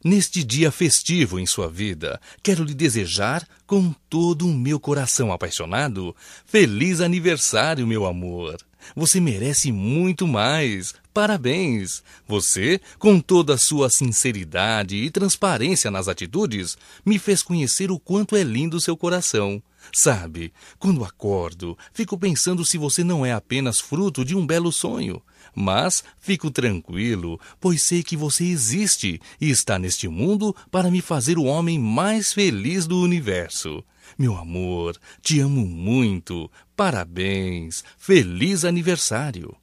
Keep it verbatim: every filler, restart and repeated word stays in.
Neste dia festivo em sua vida, quero lhe desejar, com todo o meu coração apaixonado, feliz aniversário, meu amor. Você merece muito mais. Parabéns! Você, com toda a sua sinceridade e transparência nas atitudes, me fez conhecer o quanto é lindo seu coração. Sabe, quando acordo, fico pensando se você não é apenas fruto de um belo sonho. Mas fico tranquilo, pois sei que você existe e está neste mundo para me fazer o homem mais feliz do universo. Meu amor, te amo muito. Parabéns. Feliz aniversário.